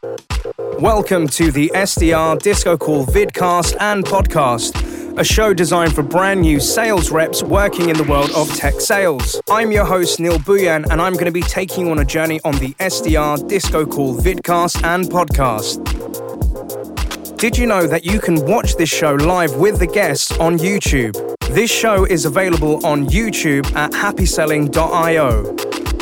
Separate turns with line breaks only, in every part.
Welcome to the SDR Disco Call vidcast and podcast, a show designed for brand new sales reps working in the world of tech sales. I'm your host, Neil Buyan, and I'm going to be taking you on a journey on the SDR Disco Call vidcast and podcast. Did you know that you can watch this show live with the guests on YouTube? This show is available on YouTube at happyselling.io.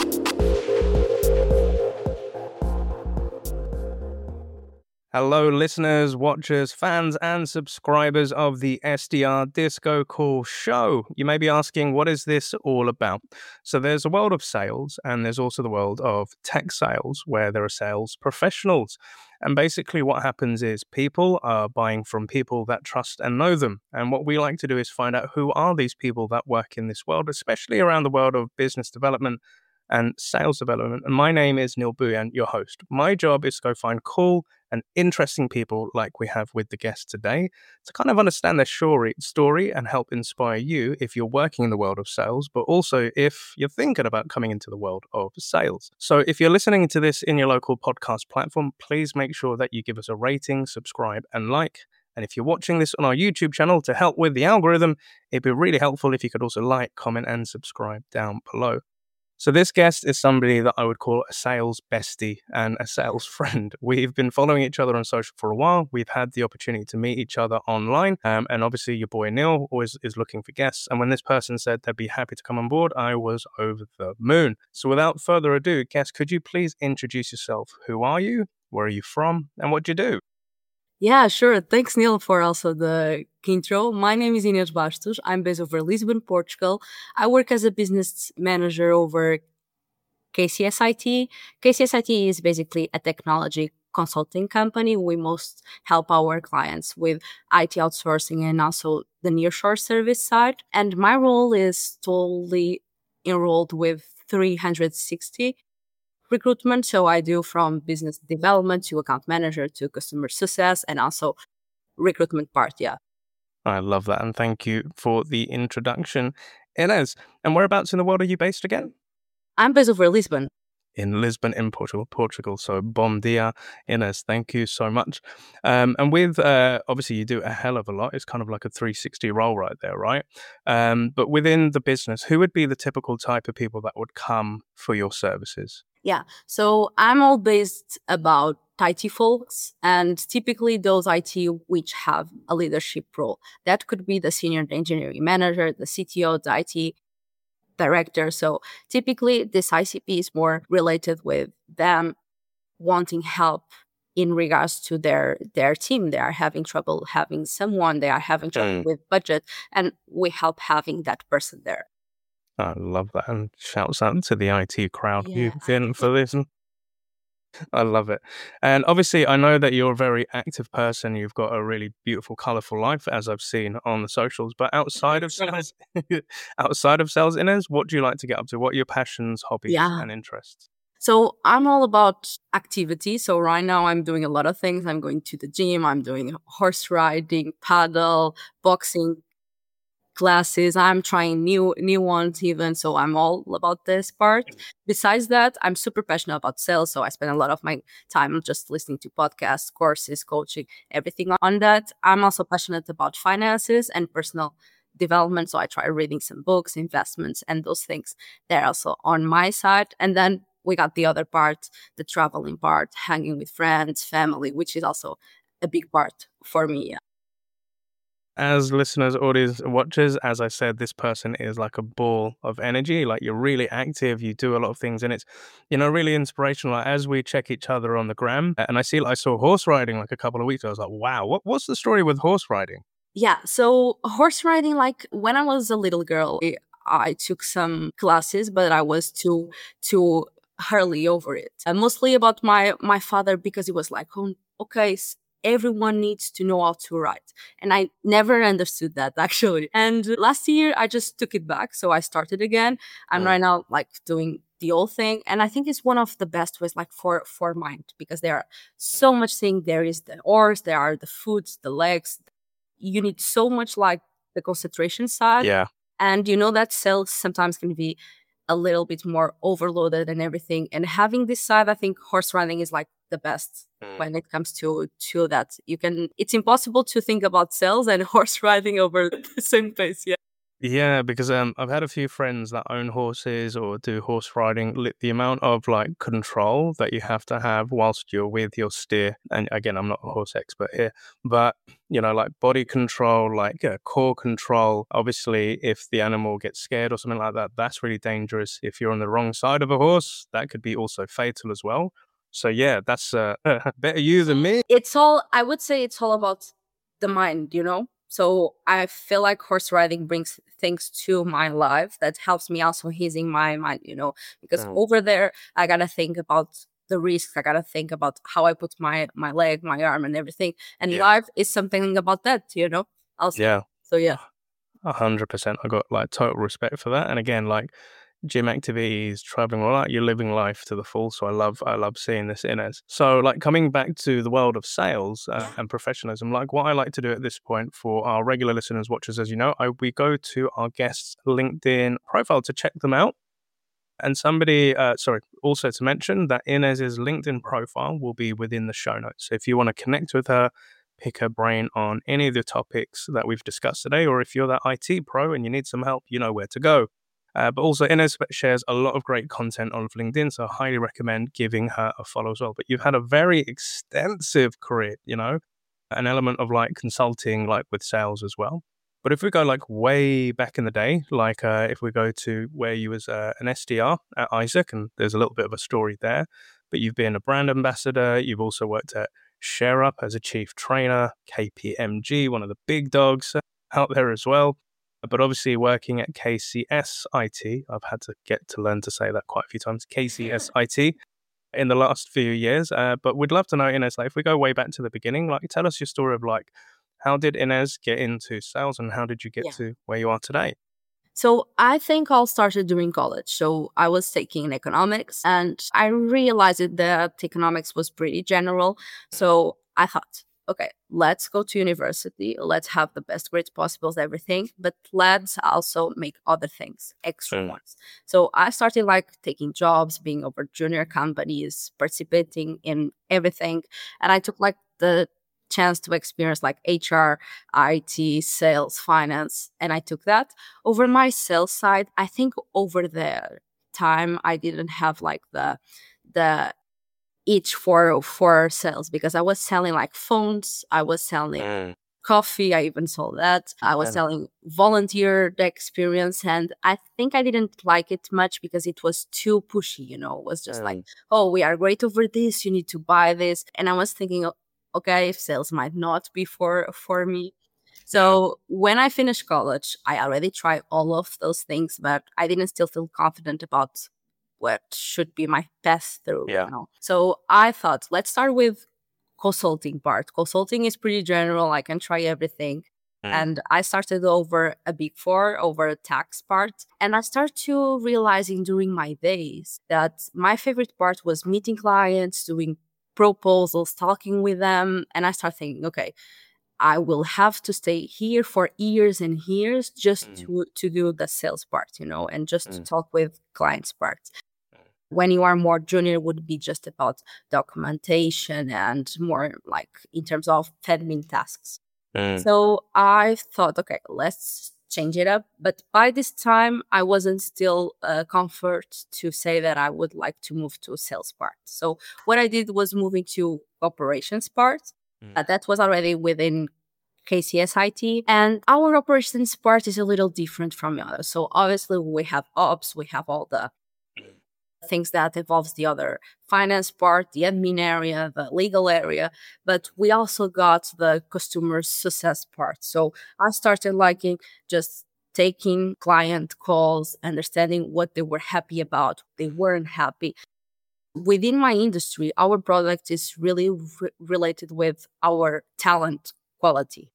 Hello, listeners, watchers, fans, and subscribers of the SDR Disco Call show. You may be asking, what is this all about? So there's a world of sales, and there's also the world of tech sales, where there are sales professionals. And basically what happens is people are buying from people that trust and know them. And what we like to do is find out who are these people that work in this world, especially around the world of business development and sales development. And my name is Neil Buyan, your host. My job is to go find cool and interesting people like we have with the guest today to kind of understand their story and help inspire you if you're working in the world of sales, but also if you're thinking about coming into the world of sales. So if you're listening to this in your local podcast platform, please make sure that you give us a rating, subscribe, and like. And if you're watching this on our YouTube channel to help with the algorithm, it'd be really helpful if you could also like, comment, and subscribe down below. So this guest is somebody that I would call a sales bestie and a sales friend. We've been following each other on social for a while. We've had the opportunity to meet each other online. And obviously your boy Neil always is looking for guests. And when this person said they'd be happy to come on board, I was over the moon. So without further ado, guest, could you please introduce yourself? Who are you? Where are you from? And what do you do?
Yeah, sure. Thanks, Neil, for also the intro. My name is Inês Bastos. I'm based over Lisbon, Portugal. I work as a business manager over KCSIT. KCSIT is basically a technology consulting company. We most help our clients with IT outsourcing and also the nearshore service side. And my role is totally enrolled with 360 recruitment. So I do from business development to account manager to customer success and also recruitment part. Yeah.
I love that. And thank you for the introduction. Inês, and whereabouts in the world are you based again?
I'm based over Lisbon.
In Lisbon, in Portugal. So, bom dia, Inês. Thank you so much. And with, obviously, you do a hell of a lot. It's kind of like a 360 role right there, right? But within the business, who would be the typical type of people that would come for your services?
Yeah. So I'm all based about IT folks and typically those IT which have a leadership role. That could be the senior engineering manager, the CTO, the IT director. So typically this ICP is more related with them wanting help in regards to their team. They are having trouble having someone, they are having trouble with budget, and we help having that person there.
I love that. And shouts out to the IT crowd. You've been for this. I love it. And obviously, I know that you're a very active person. You've got a really beautiful, colorful life, as I've seen on the socials. But outside of sales, Inês, what do you like to get up to? What are your passions, hobbies, and interests?
So I'm all about activity. So right now I'm doing a lot of things. I'm going to the gym. I'm doing horse riding, paddle, boxing classes. I'm trying new ones even. So I'm all about this part. Besides that, I'm super passionate about sales. So I spend a lot of my time just listening to podcasts, courses, coaching, everything on that. I'm also passionate about finances and personal development. So I try reading some books, investments, and those things. They're also on my side. And then we got the other part, the traveling part, hanging with friends, family, which is also a big part for me.
As listeners, audience, watchers, as I said, this person is like a ball of energy. Like, you're really active, you do a lot of things, and it's, really inspirational. Like, as we check each other on the gram, and I saw horse riding like a couple of weeks ago. I was like, wow, what's the story with horse riding?
Yeah, so horse riding, like when I was a little girl, I took some classes, but I was too early over it. Mostly about my father, because he was like, oh, okay, everyone needs to know how to write. And I never understood that, actually. And last year, I just took it back. So I started again. I'm right now like doing the whole thing. And I think it's one of the best ways like for mind, because there are so much thing. There is the horse, there are the foot, the legs. You need so much like the concentration side.
Yeah.
And that sales sometimes can be a little bit more overloaded and everything. And having this side, I think horse riding is like the best when it comes to that. It's impossible to think about sales and horse riding over the same pace. Yeah.
Yeah, because I've had a few friends that own horses or do horse riding. The amount of like control that you have to have whilst you're with your steer, and again, I'm not a horse expert here, but like body control, like core control. Obviously, if the animal gets scared or something like that, that's really dangerous. If you're on the wrong side of a horse, that could be also fatal as well. So yeah, that's better you than me.
I would say it's all about the mind, So I feel like horse riding brings things to my life that helps me also easing my mind, because over there, I got to think about the risks. I got to think about how I put my leg, my arm and everything. And life is something about that, also.
Yeah.
So yeah.
100%. I got like total respect for that. And again, like gym activities, traveling, all that, you're living life to the full. So I love seeing this, Ines. So like coming back to the world of sales and professionalism, like what I like to do at this point for our regular listeners, watchers, as you know, we go to our guests' LinkedIn profile to check them out. And also to mention that Inez's LinkedIn profile will be within the show notes. So if you want to connect with her, pick her brain on any of the topics that we've discussed today, or if you're that IT pro and you need some help, you know where to go. But also, Inez shares a lot of great content on LinkedIn, so I highly recommend giving her a follow as well. But you've had a very extensive career, an element of like consulting, like with sales as well. But if we go like way back in the day, like if we go to where you was an SDR at Isaac, and there's a little bit of a story there, but you've been a brand ambassador, you've also worked at ShareUp as a chief trainer, KPMG, one of the big dogs out there as well. But obviously working at KCS IT, I've had to get to learn to say that quite a few times, KCS IT in the last few years. But we'd love to know, Ines, like if we go way back to the beginning, like tell us your story of like, how did Ines get into sales and how did you get to where you are today?
So I think all started during college. So I was taking economics and I realized that economics was pretty general. So I thought, okay, let's go to university. Let's have the best grades possible, everything, but let's also make other things, extra ones. So I started like taking jobs, being over junior companies, participating in everything. And I took like the chance to experience like HR, IT, sales, finance, and I took that. Over my sales side, I think over the time I didn't have like the itch for sales because I was selling like phones, I was selling coffee, I even sold that. I was selling volunteer experience, and I think I didn't like it much because it was too pushy, It was just like, oh, we are great over this, you need to buy this. And I was thinking, okay, if sales might not be for me. So when I finished college, I already tried all of those things, but I didn't still feel confident about what should be my path through. So I thought, let's start with consulting part. Consulting is pretty general. I can try everything. And I started over a Big Four, over a tax part. And I started to realizing during my days that my favorite part was meeting clients, doing proposals, talking with them. And I started thinking, okay, I will have to stay here for years and years just to do the sales part, and just to talk with clients part. When you are more junior, it would be just about documentation and more like in terms of admin tasks. So I thought, okay, let's change it up. But by this time, I wasn't still comfort to say that I would like to move to sales part. So what I did was moving to operations part. That was already within KCS IT. And our operations part is a little different from the others. So obviously we have ops, we have all the things that involves the other finance part, the admin area, the legal area, but we also got the customer success part. So I started liking just taking client calls, understanding what they were happy about, they weren't happy. Within my industry, our product is really related with our talent quality.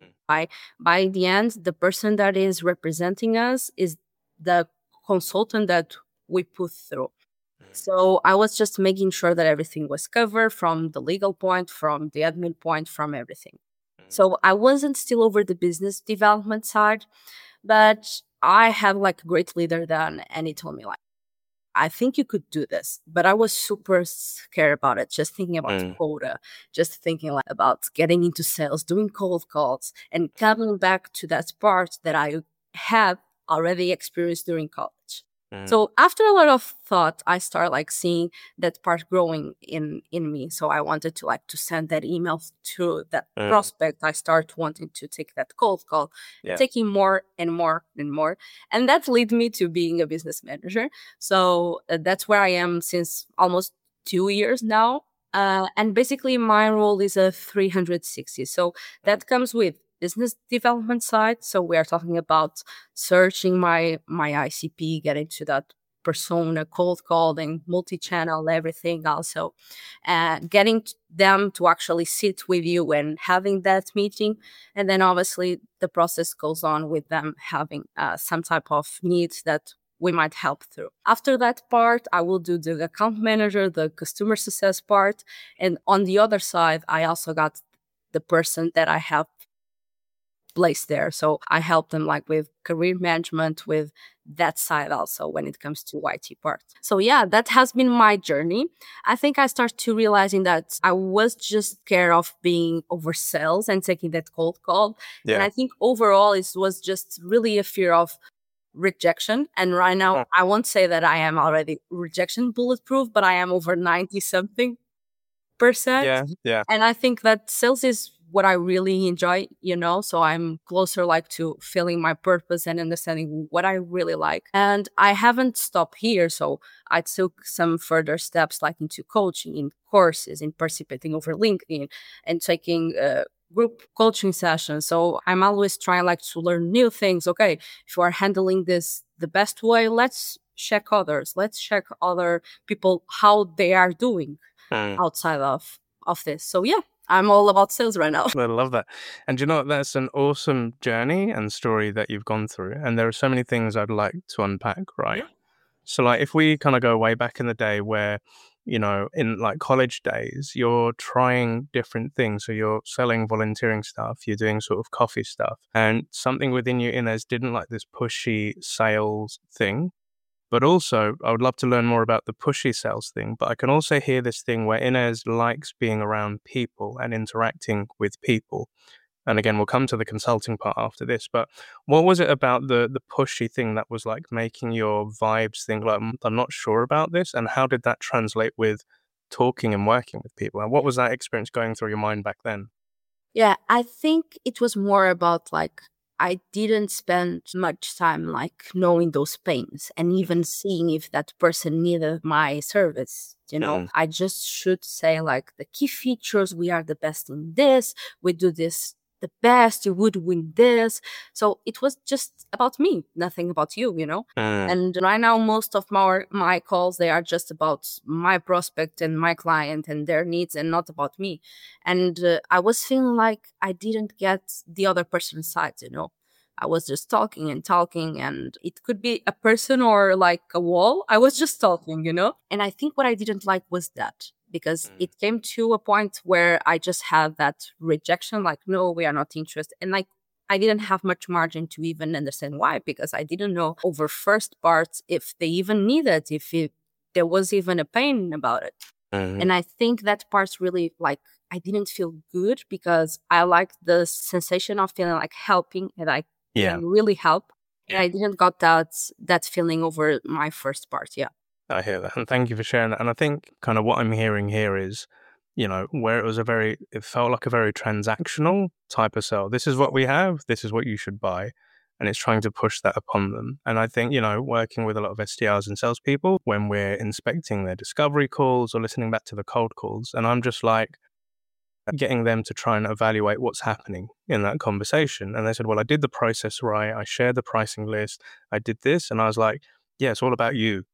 By the end, the person that is representing us is the consultant that we put through. So I was just making sure that everything was covered from the legal point, from the admin point, from everything. So I wasn't still over the business development side, but I had like a great leader then, and he told me like, I think you could do this. But I was super scared about it, just thinking about quota, just thinking like about getting into sales, doing cold calls, and coming back to that part that I had already experienced during college. So after a lot of thought, I started like seeing that part growing in me. So I wanted to like to send that email to that prospect. I start wanting to take that cold call, taking more and more and more. And that led me to being a business manager. So that's where I am since almost 2 years now. And basically my role is a 360. So that comes with business development side. So we are talking about searching my ICP, getting to that persona, cold calling, multi-channel, everything also, getting them to actually sit with you and having that meeting. And then obviously the process goes on with them having some type of needs that we might help through. After that part, I will do the account manager, the customer success part. And on the other side, I also got the person that I have placed there. So I help them like with career management, with that side also when it comes to IT part. So yeah, that has been my journey. I think I started to realizing that I was just scared of being over sales and taking that cold call. And I think overall it was just really a fear of rejection. And right now, I won't say that I am already rejection bulletproof, but I am over 90 something percent.
Yeah.
And I think that sales is what I really enjoy, so I'm closer like to feeling my purpose and understanding what I really like. And I haven't stopped here. So I took some further steps like into coaching, in courses, in participating over LinkedIn and taking group coaching sessions. So I'm always trying like to learn new things. Okay, if you are handling this the best way, let's check others. Let's check other people, how they are doing outside of this. So yeah, I'm all about sales right now.
I love that. And you know what? That's an awesome journey and story that you've gone through. And there are so many things I'd like to unpack, right?
Yeah.
So like if we kind of go way back in the day where, in like college days, you're trying different things. So you're selling volunteering stuff, you're doing sort of coffee stuff, and something within you, Inez, didn't like this pushy sales thing. But also, I would love to learn more about the pushy sales thing. But I can also hear this thing where Inez likes being around people and interacting with people. And again, we'll come to the consulting part after this. But what was it about the pushy thing that was like making your vibes think like, I'm not sure about this? And how did that translate with talking and working with people? And what was that experience going through your mind back then?
Yeah, I think it was more about like I didn't spend much time like knowing those pains and even seeing if that person needed my service. I just should say like the key features, we are the best in this, we do this the best, you would win this. So it was just about me, nothing about you, And right now, most of my calls, they are just about my prospect and my client and their needs and not about me. And I was feeling like I didn't get the other person's side, I was just talking and talking, and it could be a person or like a wall. I was just talking, And I think what I didn't like was that, because it came to a point where I just had that rejection, like, no, we are not interested. And like, I didn't have much margin to even understand why, because I didn't know over first parts if they even needed, there was even a pain about it. And I think that part's really like, I didn't feel good because I liked the sensation of feeling like helping and like can really help. And I didn't got that feeling over my first part. Yeah.
I hear that. And thank you for sharing that. And I think kind of what I'm hearing here is, where it felt like a very transactional type of sell. This is what we have. This is what you should buy. And it's trying to push that upon them. And I think, working with a lot of SDRs and salespeople, when we're inspecting their discovery calls or listening back to the cold calls, and I'm just like getting them to try and evaluate what's happening in that conversation. And they said, well, I did the process right. I shared the pricing list. I did this. And I was like, yeah, it's all about you.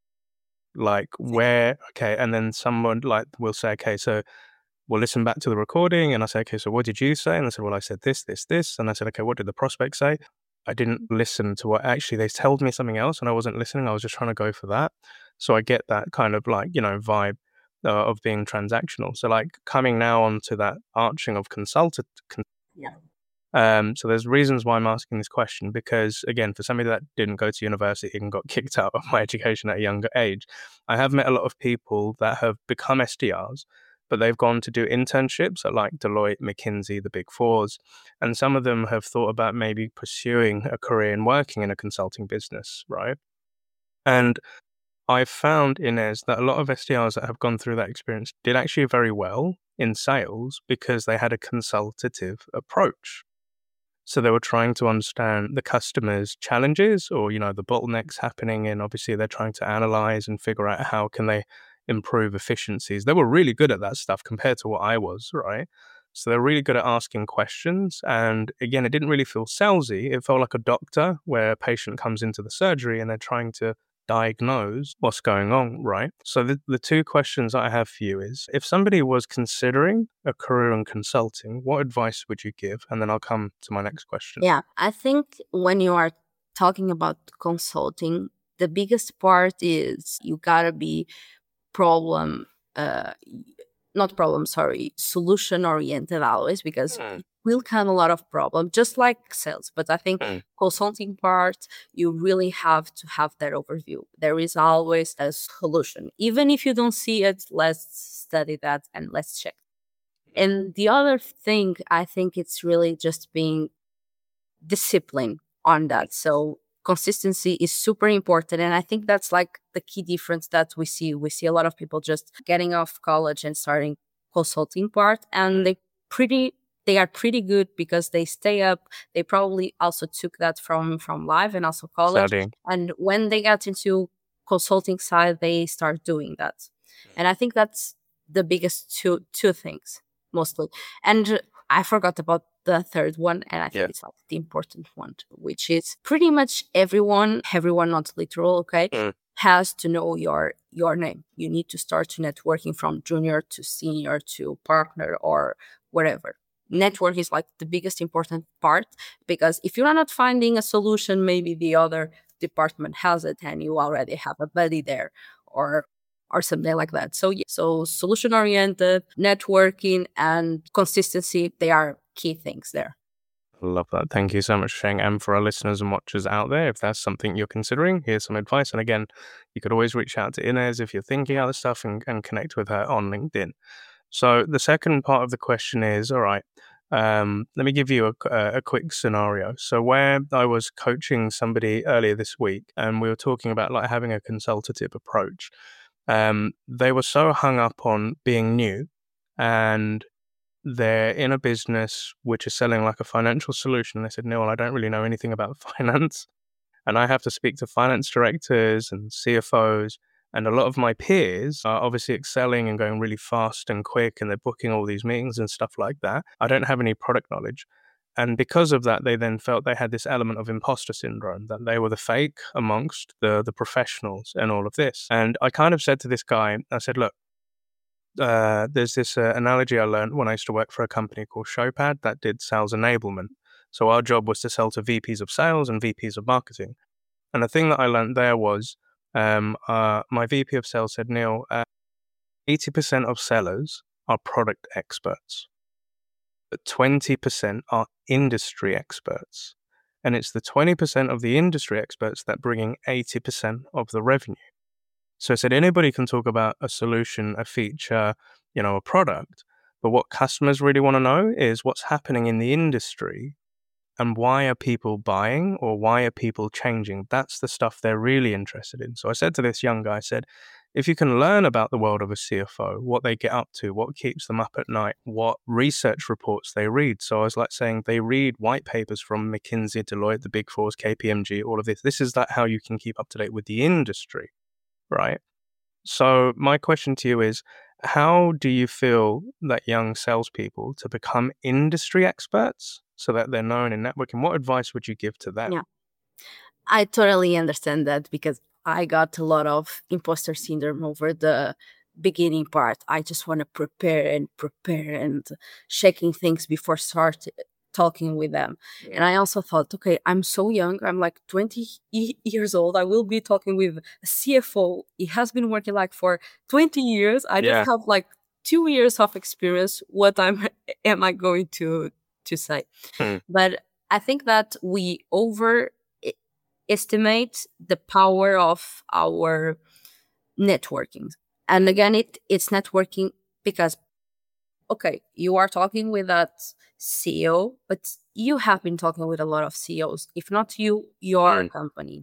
Like okay. And then someone like will say, okay, so we'll listen back to the recording. And I say, okay, so what did you say? And I said, well, I said this. And I said, okay, what did the prospect say? I didn't listen to what actually they told me something else and I wasn't listening. I was just trying to go for that. So I get that kind of like, vibe of being transactional. So like coming now onto that arching of consultant.
Yeah.
So there's reasons why I'm asking this question, because again, for somebody that didn't go to university and got kicked out of my education at a younger age, I have met a lot of people that have become SDRs, but they've gone to do internships at like Deloitte, McKinsey, the Big Fours. And some of them have thought about maybe pursuing a career in working in a consulting business, right? And I've found, Inez, that a lot of SDRs that have gone through that experience did actually very well in sales because they had a consultative approach. So they were trying to understand the customer's challenges or, the bottlenecks happening. And obviously they're trying to analyze and figure out how can they improve efficiencies. They were really good at that stuff compared to what I was, right? So they're really good at asking questions. And again, it didn't really feel salesy. It felt like a doctor where a patient comes into the surgery and they're trying to diagnose what's going on, right? So the two questions I have for you is, if somebody was considering a career in consulting, what advice would you give? And then I'll come to my next question.
Yeah, I think when you are talking about consulting, the biggest part is you gotta be solution oriented always, because we'll have a lot of problems, just like sales. But I think consulting part, you really have to have that overview. There is always a solution. Even if you don't see it, let's study that and let's check. And the other thing, I think it's really just being disciplined on that. So consistency is super important. And I think that's like the key difference that we see. We see a lot of people just getting off college and starting consulting part, and they are pretty good because they stay up. They probably also took that from live and also college.
Studying.
And when they get into consulting side, they start doing that. And I think that's the biggest two things mostly. And I forgot about the third one, and I think it's like the important one, which is pretty much everyone, not literal, okay, has to know your name. You need to start networking from junior to senior to partner or whatever. Network is like the biggest important part, because if you're not finding a solution, maybe the other department has it and you already have a buddy there or something like that. So solution oriented, networking, and consistency, they are key things there.
Love that. Thank you so much for sharing. And for our listeners and watchers out there, if that's something you're considering, here's some advice. And again, you could always reach out to Inez if you're thinking other stuff and connect with her on LinkedIn. So the second part of the question is, all right, let me give you a quick scenario. So where I was coaching somebody earlier this week, and we were talking about like having a consultative approach. They were so hung up on being new, and they're in a business which is selling like a financial solution. They said, Neil, I don't really know anything about finance, and I have to speak to finance directors and CFOs. And a lot of my peers are obviously excelling and going really fast and quick, and they're booking all these meetings and stuff like that. I don't have any product knowledge. And because of that, they then felt they had this element of imposter syndrome, that they were the fake amongst the professionals and all of this. And I kind of said to this guy, I said, look, there's this analogy I learned when I used to work for a company called Showpad that did sales enablement. So our job was to sell to VPs of sales and VPs of marketing. And the thing that I learned there was, my VP of sales said, Neil, 80% of sellers are product experts, but 20% are industry experts. And it's the 20% of the industry experts that bring in 80% of the revenue. So I said, anybody can talk about a solution, a feature, a product, but what customers really want to know is what's happening in the industry and why are people buying or why are people changing? That's the stuff they're really interested in. So I said to this young guy, I said, if you can learn about the world of a CFO, what they get up to, what keeps them up at night, what research reports they read. So I was like saying they read white papers from McKinsey, Deloitte, the Big Fours, KPMG, all of this. This is how you can keep up to date with the industry, right? So my question to you is, how do you feel that young salespeople to become industry experts so that they're known in networking? What advice would you give to them?
Yeah, I totally understand that, because I got a lot of imposter syndrome over the beginning part. I just want to prepare and checking things before start talking with them. And I also thought, okay, I'm so young. I'm like 20 years old. I will be talking with a CFO. He has been working like for 20 years. I just have like 2 years of experience. What am I going to to say.
Hmm.
But I think that we overestimate the power of our networking. And again, it's networking because, okay, you are talking with that CEO, but you have been talking with a lot of CEOs. If not you, your company.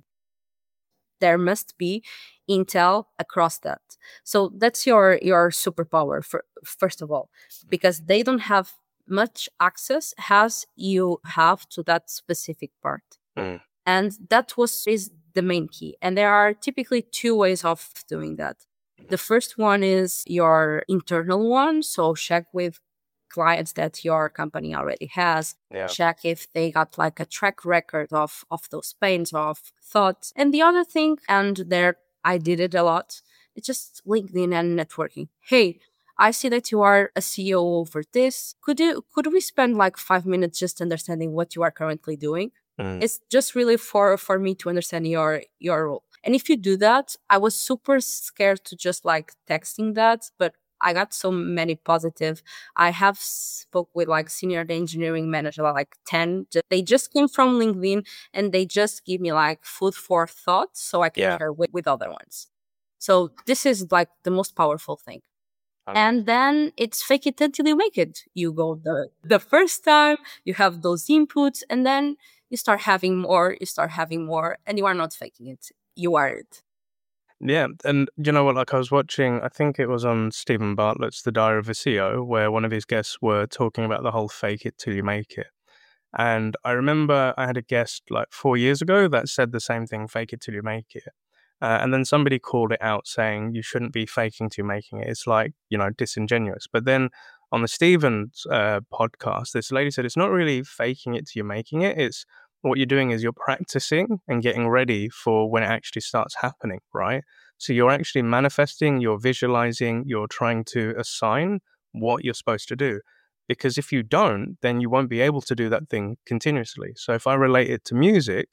There must be intel across that. So that's your superpower, first of all, because they don't have much access as you have to that specific part. And that is the main key. And there are typically two ways of doing that. The first one is your internal one. So check with clients that your company already has.
Yeah.
Check if they got like a track record of those pains, of thoughts. And the other thing, and there I did it a lot, it's just LinkedIn and networking. Hey, I see that you are a CEO over this. Could we spend like 5 minutes just understanding what you are currently doing? It's just really for me to understand your role. And if you do that, I was super scared to just like texting that, but I got so many positive. I have spoke with like senior engineering manager, like 10. They just came from LinkedIn and they just give me like food for thought so I can share with other ones. So this is like the most powerful thing. And then it's fake it until you make it. You go the first time, you have those inputs, and then you start having more, and you are not faking it. You are it.
Yeah, and you know what, like I was watching, I think it was on Stephen Bartlett's The Diary of a CEO, where one of his guests were talking about the whole fake it till you make it. And I remember I had a guest like 4 years ago that said the same thing, fake it till you make it. And then somebody called it out saying you shouldn't be faking till making it. It's like, disingenuous. But then on the Stephen's podcast, this lady said it's not really faking it till you're making it. It's what you're doing is you're practicing and getting ready for when it actually starts happening, right? So you're actually manifesting, you're visualizing, you're trying to assign what you're supposed to do. Because if you don't, then you won't be able to do that thing continuously. So if I relate it to music,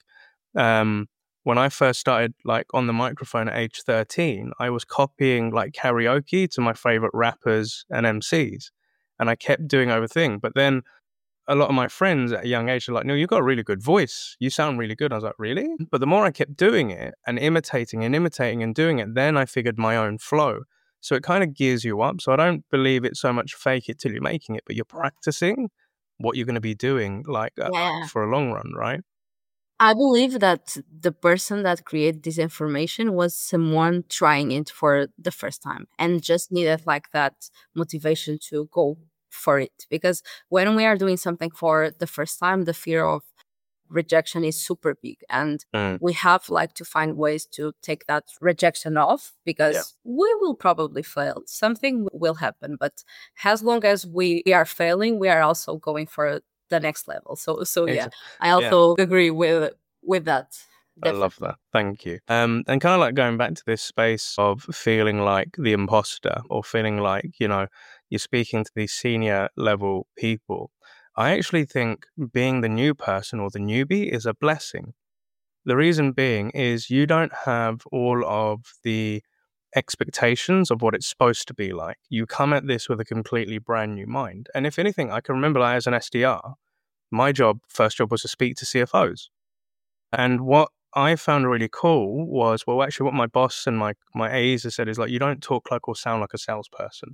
when I first started like on the microphone at age 13, I was copying like karaoke to my favorite rappers and MCs. And I kept doing over thing. But then a lot of my friends at a young age are like, no, you've got a really good voice. You sound really good. I was like, really? But the more I kept doing it and imitating and doing it, then I figured my own flow. So it kind of gears you up. So I don't believe it's so much fake it till you're making it, but you're practicing what you're going to be doing like for a long run, right?
I believe that the person that created this information was someone trying it for the first time and just needed like that motivation to go for it. Because when we are doing something for the first time, the fear of rejection is super big, and we have like to find ways to take that rejection off, because we will probably fail. Something will happen, but as long as we are failing, we are also going for the next level. So yeah, I also agree with that. Definitely.
I love that. Thank you. And kind of like going back to this space of feeling like the imposter or feeling like, you're speaking to these senior level people. I actually think being the new person or the newbie is a blessing. The reason being is you don't have all of the expectations of what it's supposed to be like. You come at this with a completely brand new mind. And if anything, I can remember like, as an SDR, my first job was to speak to CFOs. And what I found really cool was, well, actually what my boss and my A's have said is like, you don't talk like or sound like a salesperson,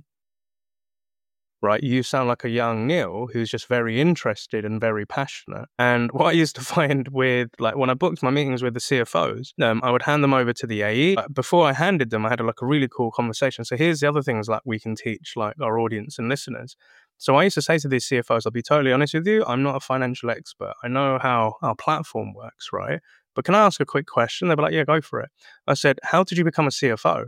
right? You sound like a young Neil who's just very interested and very passionate. And what I used to find with, like, when I booked my meetings with the CFOs, I would hand them over to the AE. Before I handed them, I had like a really cool conversation. So here's the other things like we can teach like our audience and listeners. So I used to say to these CFOs, I'll be totally honest with you, I'm not a financial expert. I know how our platform works, right? But can I ask a quick question? They'd be like, yeah, go for it. I said, how did you become a CFO?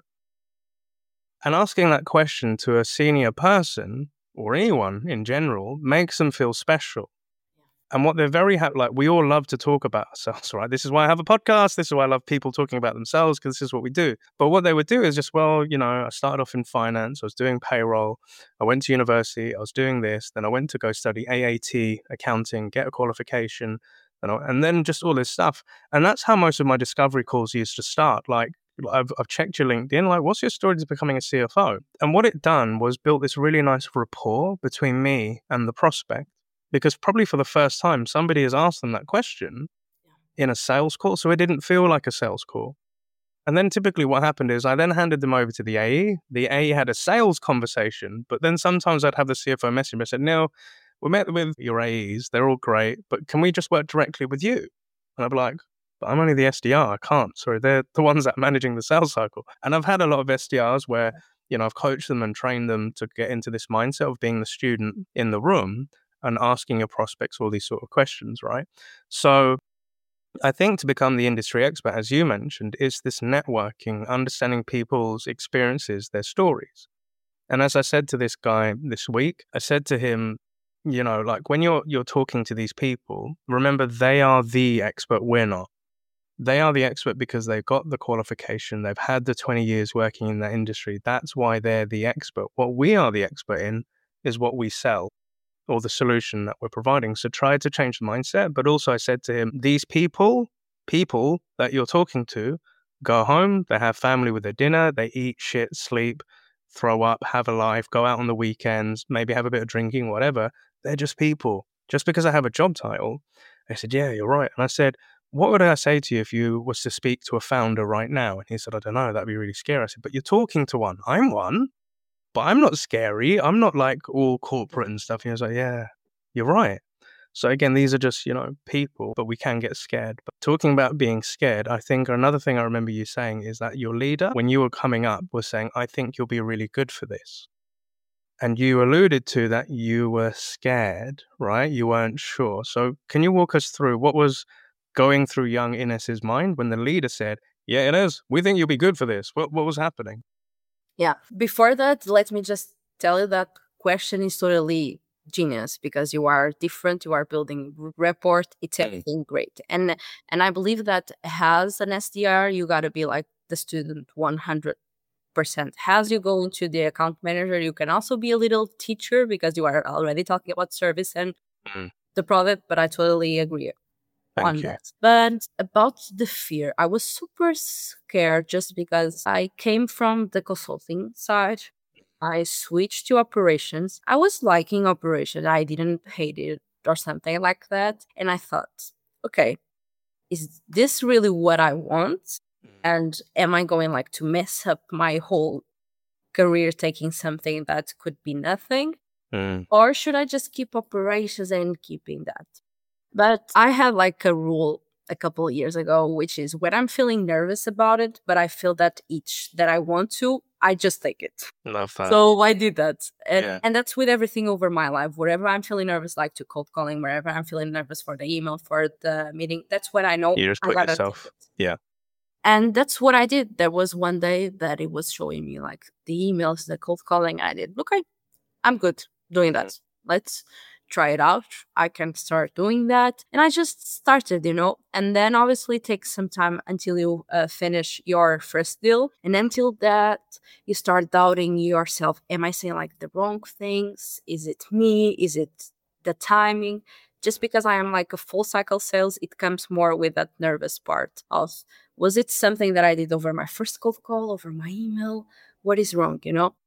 And asking that question to a senior person or anyone in general makes them feel special. And what they're very happy, like we all love to talk about ourselves, right? This is why I have a podcast. This is why I love people talking about themselves, because this is what we do. But what they would do is just, well, I started off in finance. I was doing payroll. I went to university. I was doing this. Then I went to go study AAT accounting, get a qualification, and then just all this stuff. And that's how most of my discovery calls used to start. Like, I've checked your LinkedIn, like, what's your story to becoming a CFO? And what it done was built this really nice rapport between me and the prospect. because probably for the first time, somebody has asked them that question in a sales call. So it didn't feel like a sales call. And then typically what happened is I then handed them over to the AE. The AE had a sales conversation, but then sometimes I'd have the CFO message me and said, Neil, we met with your AEs. They're all great, but can we just work directly with you? And I'd be like, but I'm only the SDR. I can't. Sorry, they're the ones that are managing the sales cycle. And I've had a lot of SDRs where, I've coached them and trained them to get into this mindset of being the student in the room and asking your prospects all these sort of questions, right? So I think to become the industry expert, as you mentioned, is this networking, understanding people's experiences, their stories. And as I said to this guy this week, I said to him, like when you're talking to these people, remember they are the expert, we're not. They are the expert because they've got the qualification, they've had the 20 years working in that industry. That's why they're the expert. What we are the expert in is what we sell, or the solution that we're providing. So try to change the mindset. But also I said to him, these people that you're talking to go home, they have family with their dinner, they eat, shit, sleep, throw up, have a life, go out on the weekends, maybe have a bit of drinking, whatever. They're just people. Just because I have a job title. I said, yeah, you're right. And I said, what would I say to you if you was to speak to a founder right now? And he said, I don't know, that'd be really scary. I said, but you're talking to one. I'm one. But I'm not scary. I'm not like all corporate and stuff. He was like, yeah, you're right. So again, these are just, people, but we can get scared. But talking about being scared, I think another thing I remember you saying is that your leader, when you were coming up, was saying, I think you'll be really good for this. And you alluded to that you were scared, right? You weren't sure. So can you walk us through what was going through young Inez's mind when the leader said, yeah, Inez, we think you'll be good for this? What was happening?
Yeah. Before that, let me just tell you that question is totally genius because you are different. You are building rapport. It's everything great. And I believe that as an SDR, you got to be like the student 100%. As you go into the account manager, you can also be a little teacher because you are already talking about service and the product, but I totally agree on that. But about the fear, I was super scared just because I came from the consulting side. I switched to operations. I was liking operations. I didn't hate it or something like that. And I thought, okay, is this really what I want? And am I going like to mess up my whole career taking something that could be nothing? Or should I just keep operations and keeping that? But I had like a rule a couple of years ago, which is when I'm feeling nervous about it, but I feel that itch that I want to, I just take it.
Love that.
So I did that. And that's with everything over my life. Wherever I'm feeling nervous, like to cold calling, wherever I'm feeling nervous for the email, for the meeting, that's when I know
you just put yourself. Yeah.
And that's what I did. There was one day that it was showing me like the emails, the cold calling. I did, okay, I'm good doing that. Let's try it out. I can start doing that. And I just started, and then obviously it takes some time until you finish your first deal. And until that, you start doubting yourself. Am I saying like the wrong things? Is it me? Is it the timing? Just because I am like a full cycle sales, it comes more with that nervous part of, was it something that I did over my first cold call, over my email? What is wrong,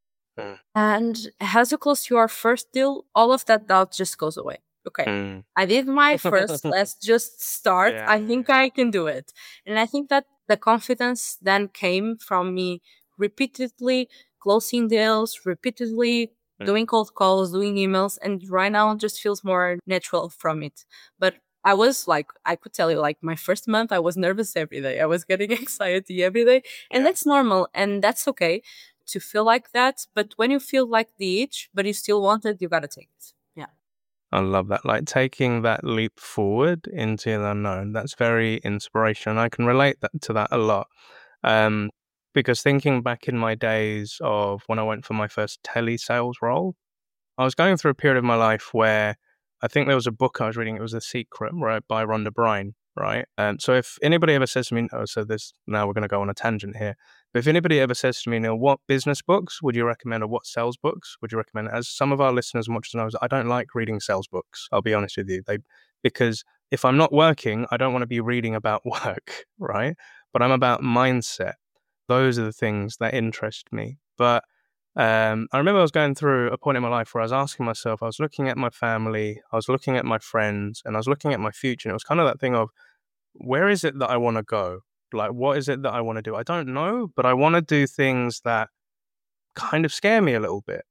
And as you close to your first deal, all of that doubt just goes away. Okay, I did my first, let's just start. Yeah. I think I can do it. And I think that the confidence then came from me repeatedly closing deals, repeatedly doing cold calls, doing emails. And right now it just feels more natural from it. But I was like, I could tell you, like my first month, I was nervous every day. I was getting anxiety every day. And that's normal. And that's okay to feel like that. But when you feel like the itch, but you still want it, you got to take it. Yeah.
I love that. Like taking that leap forward into the unknown. That's very inspirational. I can relate to that a lot. Because thinking back in my days of when I went for my first telesales role, I was going through a period of my life where I think there was a book I was reading. It was The Secret, right, by Rhonda Byrne, right? So if anybody ever says to me, now we're going to go on a tangent here. But if anybody ever says to me, Neil, what business books would you recommend or what sales books would you recommend? As some of our listeners and watchers know, I don't like reading sales books. I'll be honest with you. Because if I'm not working, I don't want to be reading about work, right? But I'm about mindset. Those are the things that interest me. But I remember I was going through a point in my life where I was asking myself, I was looking at my family, I was looking at my friends, and I was looking at my future. And it was kind of that thing of, where is it that I want to go? Like, what is it that I want to do? I don't know, but I want to do things that kind of scare me a little bit.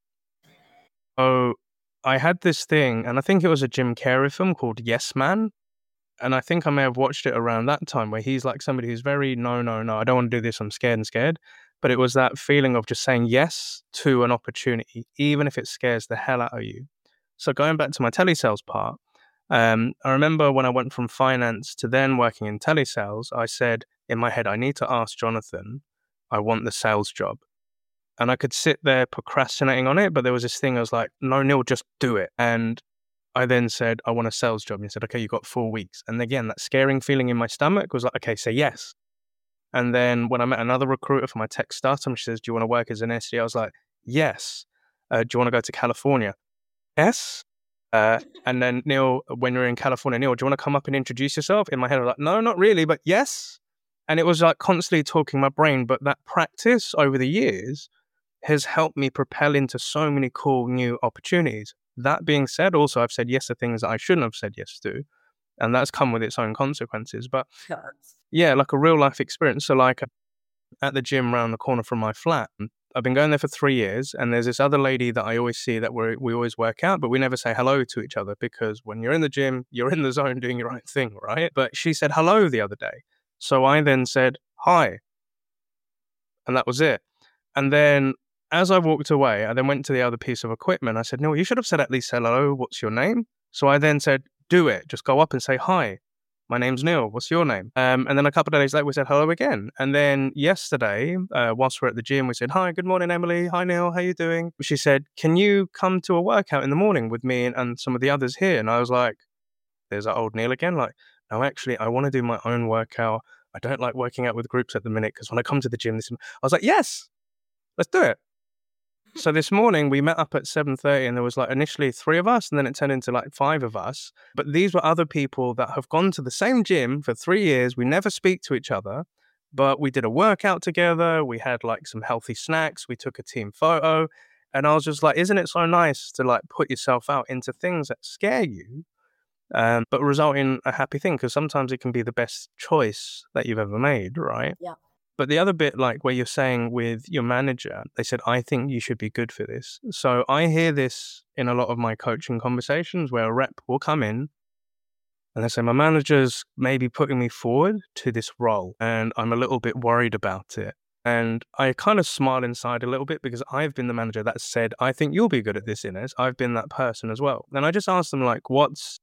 So I had this thing, and I think it was a Jim Carrey film called Yes Man. And I think I may have watched it around that time where he's like somebody who's very, no, no, no, I don't want to do this. I'm scared and scared. But it was that feeling of just saying yes to an opportunity, even if it scares the hell out of you. So going back to my telesales part, I remember when I went from finance to then working in telesales, I said in my head, I need to ask Jonathan, I want the sales job. And I could sit there procrastinating on it, but there was this thing I was like, no, Neil, just do it. And I then said, I want a sales job. And he said, okay, you've got 4 weeks. And again, that scaring feeling in my stomach was like, okay, say yes. And then when I met another recruiter for my tech startup, she says, do you want to work as an SDR? I was like, yes. Do you want to go to California? Yes. And then Neil, when you're in California, Neil, do you want to come up and introduce yourself? In my head, I was like, no, not really, but yes. And it was like constantly talking my brain. But that practice over the years has helped me propel into so many cool new opportunities. That being said, also, I've said yes to things that I shouldn't have said yes to. And that's come with its own consequences. But yeah, like a real life experience. So like at the gym around the corner from my flat, I've been going there for 3 years. And there's this other lady that I always see that we always work out, but we never say hello to each other because when you're in the gym, you're in the zone doing your own thing, right? But she said hello the other day. So I then said, hi. And that was it. And then as I walked away, I then went to the other piece of equipment. I said, no, you should have said at least hello. What's your name? So I then said, do it. Just go up and say, hi, my name's Neil. What's your name? And then a couple of days later, we said hello again. And then yesterday, whilst we're at the gym, we said, hi, good morning, Emily. Hi, Neil. How you doing? She said, can you come to a workout in the morning with me and some of the others here? And I was like, there's that old Neil again. Like, no, actually, I want to do my own workout. I don't like working out with groups at the minute because when I come to the gym, I was like, yes, let's do it. So this morning we met up at 7:30 and there was like initially 3 of us and then it turned into like 5 of us. But these were other people that have gone to the same gym for 3 years. We never speak to each other, but we did a workout together. We had like some healthy snacks. We took a team photo. And I was just like, isn't it so nice to like put yourself out into things that scare you, but result in a happy thing? Because sometimes it can be the best choice that you've ever made, right?
Yeah.
But the other bit, like where you're saying with your manager, they said, I think you should be good for this. So I hear this in a lot of my coaching conversations where a rep will come in and they say, my manager's maybe putting me forward to this role and I'm a little bit worried about it. And I kind of smile inside a little bit because I've been the manager that said, I think you'll be good at this, Inez. I've been that person as well. And I just ask them like, what's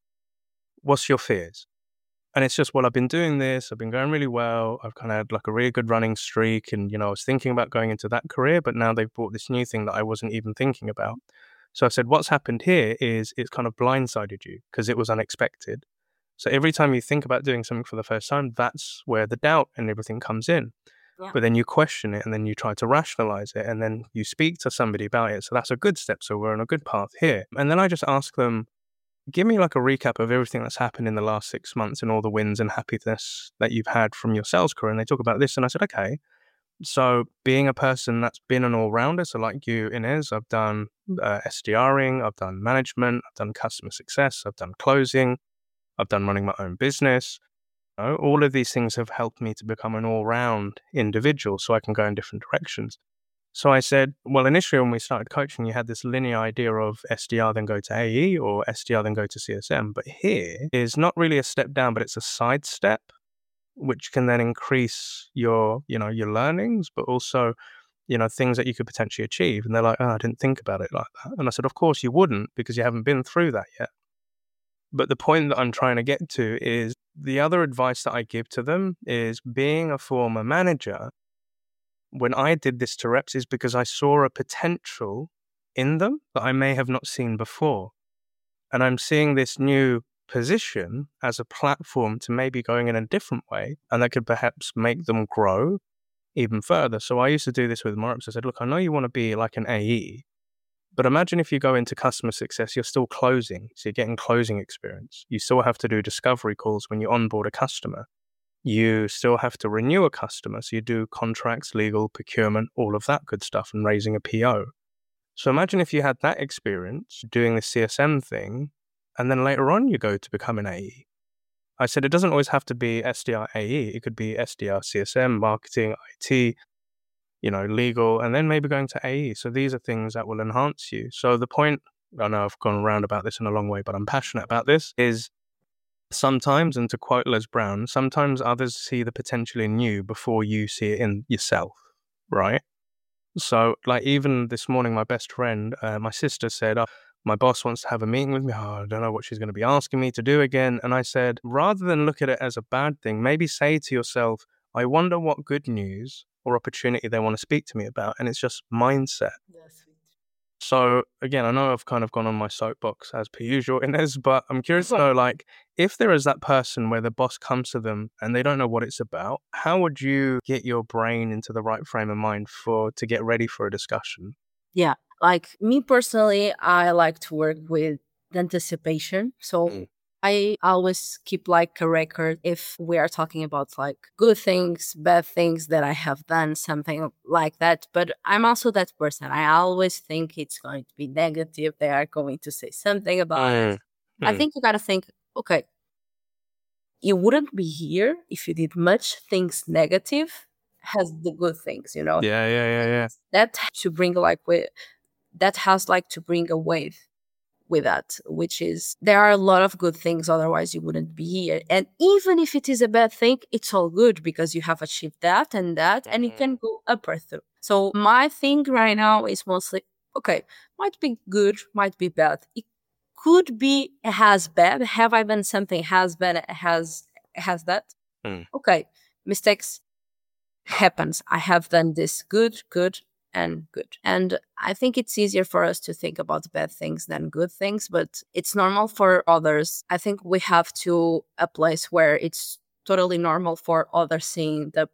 your fears? And it's just, well, I've been doing this. I've been going really well. I've kind of had like a really good running streak. And, I was thinking about going into that career, but now they've brought this new thing that I wasn't even thinking about. So I said, what's happened here is it's kind of blindsided you because it was unexpected. So every time you think about doing something for the first time, that's where the doubt and everything comes in.
Yeah.
But then you question it and then you try to rationalize it and then you speak to somebody about it. So that's a good step. So we're on a good path here. And then I just ask them, give me like a recap of everything that's happened in the last 6 months and all the wins and happiness that you've had from your sales career. And they talk about this. And I said, okay, so being a person that's been an all-rounder, so like you, Inez, I've done SDRing, I've done management, I've done customer success, I've done closing, I've done running my own business. All of these things have helped me to become an all-round individual so I can go in different directions. So I said, well, initially when we started coaching, you had this linear idea of SDR, then go to AE or SDR, then go to CSM. But here is not really a step down, but it's a side step, which can then increase your learnings, but also, things that you could potentially achieve. And they're like, oh, I didn't think about it like that. And I said, of course you wouldn't because you haven't been through that yet. But the point that I'm trying to get to is the other advice that I give to them is being a former manager. When I did this to reps is because I saw a potential in them that I may have not seen before. And I'm seeing this new position as a platform to maybe going in a different way, and that could perhaps make them grow even further. So I used to do this with my reps. I said, look, I know you want to be like an AE, but imagine if you go into customer success, you're still closing. So you're getting closing experience. You still have to do discovery calls when you onboard a customer. You still have to renew a customer. So you do contracts, legal, procurement, all of that good stuff and raising a PO. So imagine if you had that experience doing the CSM thing, and then later on you go to become an AE. I said it doesn't always have to be SDR AE. It could be SDR CSM, marketing, IT, legal, and then maybe going to AE. So these are things that will enhance you. So the point, I know I've gone around about this in a long way, but I'm passionate about this, is sometimes, and to quote Les Brown, sometimes others see the potential in you before you see it in yourself, right? So like even this morning, my best friend, my sister said, oh, my boss wants to have a meeting with me. Oh, I don't know what she's going to be asking me to do again. And I said, rather than look at it as a bad thing, maybe say to yourself, I wonder what good news or opportunity they want to speak to me about. And it's just mindset.
Yes.
So again, I know I've kind of gone on my soapbox as per usual in this, but I'm curious to know, like, if there is that person where the boss comes to them and they don't know what it's about, how would you get your brain into the right frame of mind to get ready for a discussion?
Yeah. Like me personally, I like to work with anticipation. So I always keep like a record if we are talking about like good things, bad things that I have done, something like that. But I'm also that person. I always think it's going to be negative. They are going to say something about it. I think you got to think, okay, you wouldn't be here if you did much things negative has the good things,
Yeah.
that to bring like that has like to bring a wave with that, which is there are a lot of good things, otherwise you wouldn't be here. And even if it is a bad thing, it's all good because you have achieved that, and you can go up or through. So my thing right now is mostly, okay, might be good, might be bad. It could be has bad. Have I done something has bad, has that? Okay, mistakes happens. I have done this good, and good. And I think it's easier for us to think about bad things than good things, but it's normal for others. I think we have to a place where it's totally normal for others seeing the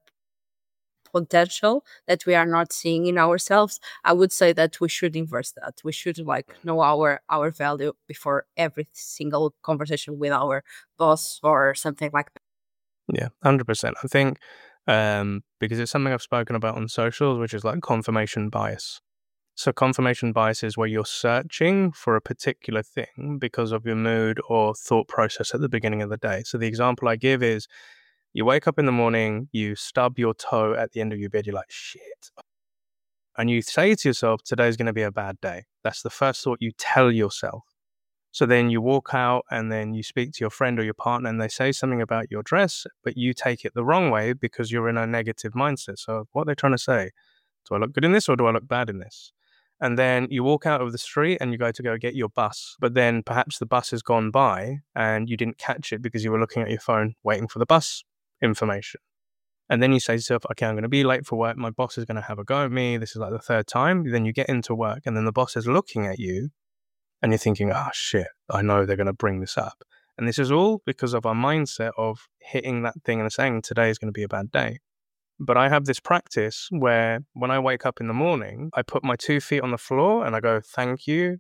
potential that we are not seeing in ourselves. I would say that we should inverse that. We should like know our value before every single conversation with our boss or something like that.
Yeah, 100%. I think because it's something I've spoken about on socials, which is like confirmation bias. So confirmation bias is where you're searching for a particular thing because of your mood or thought process at the beginning of the day. So the example I give is you wake up in the morning, you stub your toe at the end of your bed, you're like, shit. And you say to yourself, today's going to be a bad day. That's the first thought you tell yourself. So then you walk out and then you speak to your friend or your partner and they say something about your dress, but you take it the wrong way because you're in a negative mindset. So what are they trying to say? Do I look good in this or do I look bad in this? And then you walk out of the street and you go to go get your bus. But then perhaps the bus has gone by and you didn't catch it because you were looking at your phone waiting for the bus information. And then you say to yourself, okay, I'm going to be late for work. My boss is going to have a go at me. This is like the third time. Then you get into work and then the boss is looking at you and you're thinking, oh shit, I know they're going to bring this up. And this is all because of our mindset of hitting that thing and saying today is going to be a bad day. But I have this practice where when I wake up in the morning, I put my 2 feet on the floor and I go, thank you.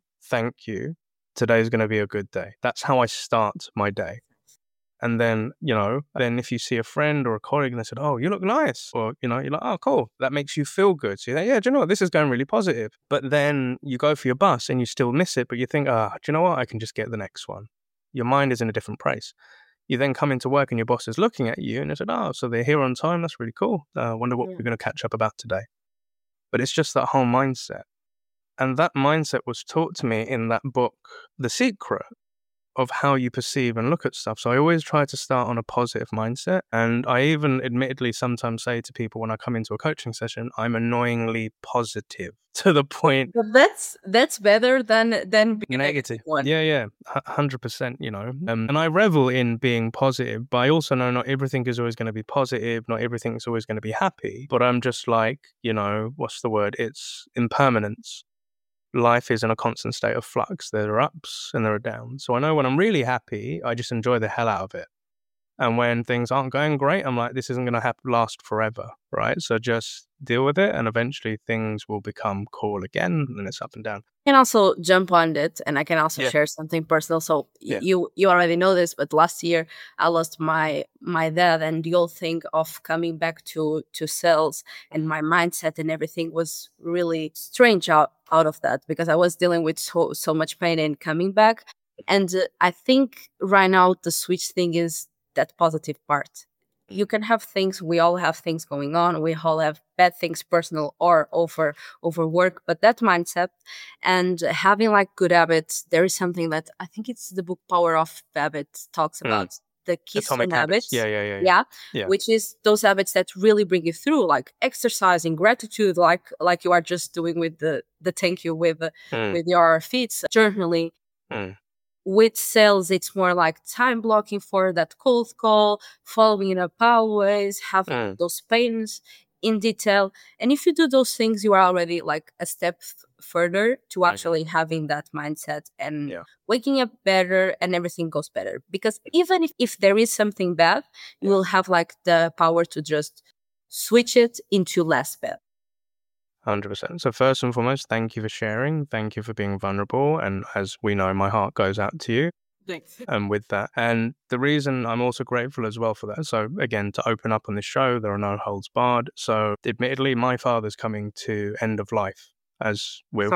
Today's going to be a good day. That's how I start my day. And then, then if you see a friend or a colleague and they said, oh, you look nice. Or, you're like, oh, cool. That makes you feel good. So you're like, yeah, do you know what? This is going really positive. But then you go for your bus and you still miss it. But you think, do you know what? I can just get the next one. Your mind is in a different place. You then come into work and your boss is looking at you and they said, oh, so they're here on time. That's really cool. I wonder what we're going to catch up about today. But it's just that whole mindset. And that mindset was taught to me in that book, The Secret, of how you perceive and look at stuff. So I always try to start on a positive mindset. And I even admittedly sometimes say to people when I come into a coaching session, I'm annoyingly positive to the point.
But that's better than being
negative.
one.
Yeah, 100%, and I revel in being positive, but I also know not everything is always going to be positive. Not everything is always going to be happy, but I'm just like, what's the word? It's impermanence. Life is in a constant state of flux. There are ups and there are downs. So I know when I'm really happy, I just enjoy the hell out of it. And when things aren't going great, I'm like, this isn't going to last forever, right? So just deal with it, and eventually things will become cool again, and it's up and down.
I can also jump on it, and I can also
Yeah.
share something personal. So
Yeah.
you already know this, but last year I lost my dad, and the whole thing of coming back to sales and my mindset and everything was really strange out of that, because I was dealing with so much pain and coming back. And I think right now the switch thing is that positive part. You can have things, we all have things going on, we all have bad things, personal or over work, but that mindset and having like good habits, there is something that I think it's the book Power of Habits talks about, the Keystone
Atomic Habits.
Habits.
Yeah.
Which is those habits that really bring you through, like exercising, gratitude, like you are just doing with the thank you with your feet, journaling. With sales, it's more like time blocking for that cold call, following up always, have those pains in detail. And if you do those things, you are already like a step further to actually having that mindset and waking up better, and everything goes better. Because even if there is something bad, you will have like the power to just switch it into less bad.
100%. So first and foremost, thank you for sharing. Thank you for being vulnerable. And as we know, my heart goes out to you.
Thanks.
And with that, and the reason I'm also grateful as well for that. So again, to open up on this show, there are no holds barred. So admittedly, my father's coming to end of life as we're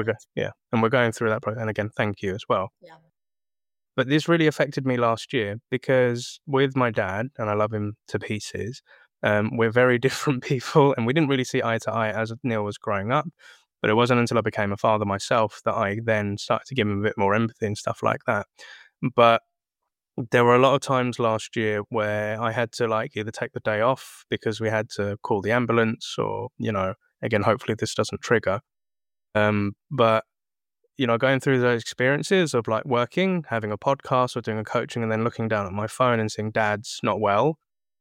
and we're going through that process. And again, thank you as well.
Yeah.
But this really affected me last year because with my dad, and I love him to pieces, we're very different people, and we didn't really see eye to eye as Neil was growing up. But it wasn't until I became a father myself that I then started to give him a bit more empathy and stuff like that. But there were a lot of times last year where I had to like either take the day off because we had to call the ambulance, or, again, hopefully this doesn't trigger. But going through those experiences of like working, having a podcast or doing a coaching, and then looking down at my phone and seeing dad's not well.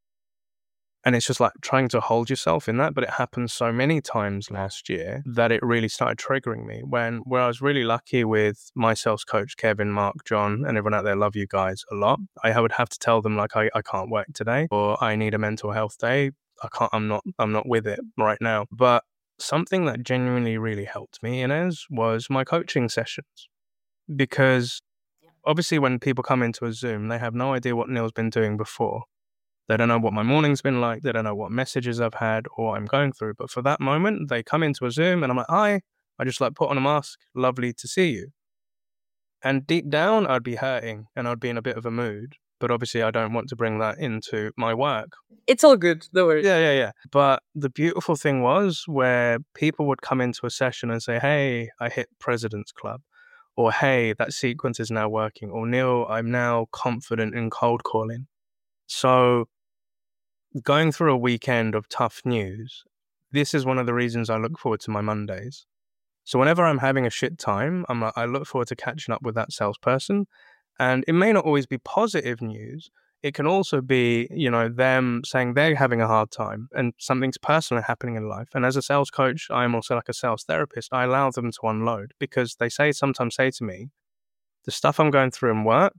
And it's just like trying to hold yourself in that. But it happened so many times last year that it really started triggering me where I was really lucky with my sales coach, Kevin, Mark, John, and everyone out there. Love you guys a lot. I would have to tell them like, I can't work today, or I need a mental health day. I'm not with it right now. But something that genuinely really helped me, Inez, was my coaching sessions. Because obviously when people come into a Zoom, they have no idea what Neil's been doing before. They don't know what my morning's been like. They don't know what messages I've had or what I'm going through. But for that moment, they come into a Zoom and I'm like, hi. I just like put on a mask. Lovely to see you. And deep down, I'd be hurting and I'd be in a bit of a mood. But obviously, I don't want to bring that into my work.
It's all good. Don't worry.
Yeah. But the beautiful thing was where people would come into a session and say, hey, I hit President's Club. Or, hey, that sequence is now working. Or, Neil, I'm now confident in cold calling. So going through a weekend of tough news, this is one of the reasons I look forward to my Mondays. So whenever I'm having a shit time, I look forward to catching up with that salesperson. And it may not always be positive news. It can also be, them saying they're having a hard time and something's personal happening in life. And as a sales coach, I'm also like a sales therapist. I allow them to unload because they sometimes say to me, the stuff I'm going through in work,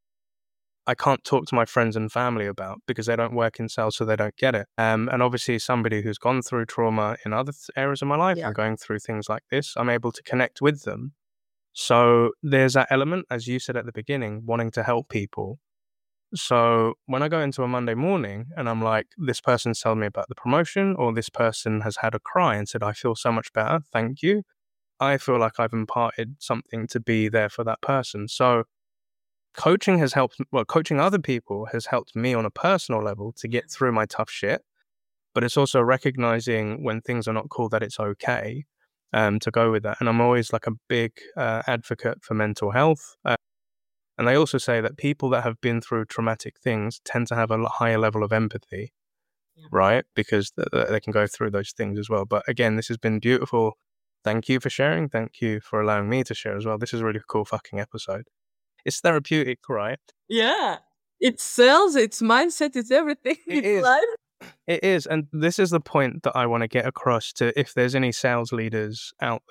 I can't talk to my friends and family about because they don't work in sales, so they don't get it. And obviously somebody who's gone through trauma in other areas of my life and going through things like this, I'm able to connect with them. So there's that element, as you said at the beginning, wanting to help people. So when I go into a Monday morning and I'm like, this person's telling me about the promotion, or this person has had a cry and said, I feel so much better, thank you. I feel like I've imparted something to be there for that person. So coaching other people has helped me on a personal level to get through my tough shit. But it's also recognizing when things are not cool that it's okay to go with that. And I'm always like a big advocate for mental health. And they also say that people that have been through traumatic things tend to have a higher level of empathy, right? Because they can go through those things as well. But again, this has been beautiful. Thank you for sharing. Thank you for allowing me to share as well. This is a really cool fucking episode. It's therapeutic, right?
Yeah. It's sales, it's mindset, it's everything. It's life.
It is. And this is the point that I want to get across to if there's any sales leaders out there.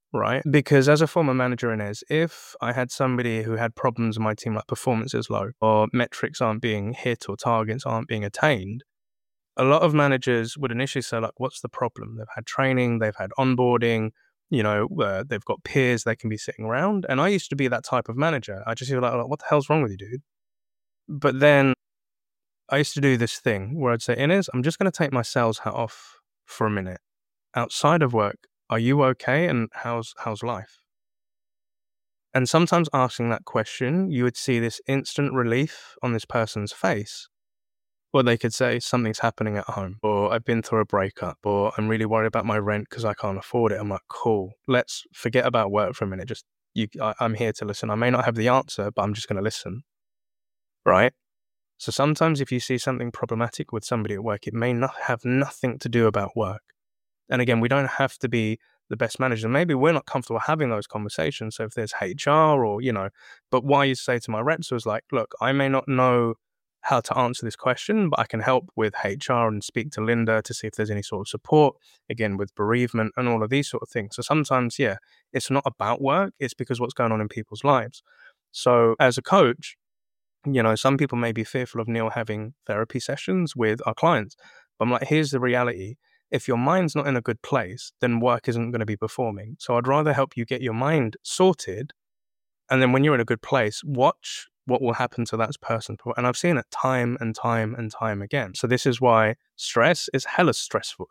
right? Because as a former manager, Inez, if I had somebody who had problems in my team, like performance is low or metrics aren't being hit or targets aren't being attained, a lot of managers would initially say, like, what's the problem? They've had training, they've had onboarding, they've got peers they can be sitting around. And I used to be that type of manager. I just feel like, what the hell's wrong with you, dude? But then I used to do this thing where I'd say, Inez, I'm just going to take my sales hat off for a minute. Outside of work, are you okay? And how's life? And sometimes asking that question, you would see this instant relief on this person's face. Or they could say, something's happening at home, or I've been through a breakup, or I'm really worried about my rent because I can't afford it. I'm like, cool, let's forget about work for a minute. I'm here to listen. I may not have the answer, but I'm just going to listen. Right? So sometimes if you see something problematic with somebody at work, it may not have nothing to do about work. And again, we don't have to be the best manager. Maybe we're not comfortable having those conversations. So if there's HR or, but what I used to say to my reps was like, look, I may not know how to answer this question, but I can help with HR and speak to Linda to see if there's any sort of support, again, with bereavement and all of these sort of things. So sometimes, it's not about work. It's because what's going on in people's lives. So as a coach, some people may be fearful of Neil having therapy sessions with our clients. But I'm like, here's the reality. If your mind's not in a good place, then work isn't going to be performing. So I'd rather help you get your mind sorted. And then when you're in a good place, watch what will happen to that person. And I've seen it time and time and time again. So this is why sales is hella stressful.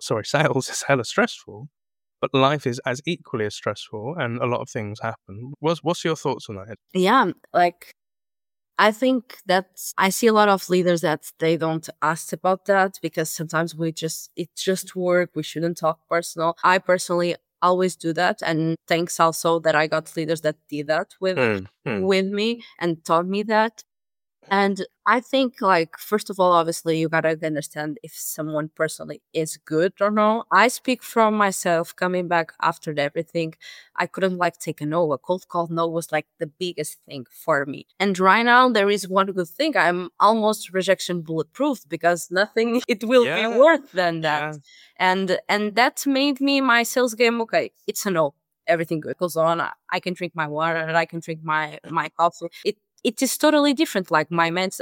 But life is as equally as stressful and a lot of things happen. What's your thoughts on that?
Yeah, I think that I see a lot of leaders that they don't ask about that because sometimes it's just work. We shouldn't talk personal. I personally always do that. And thanks also that I got leaders that did that with me and taught me that. And I think, first of all, obviously, you gotta understand if someone personally is good or no. I speak from myself coming back after everything. I couldn't take a no. A cold call no was the biggest thing for me. And right now, there is one good thing. I'm almost rejection bulletproof because nothing it will be worse than that. And that made me my sales game. Okay, it's a no. Everything good goes on. I can drink my water. I can drink my coffee. It is totally different. My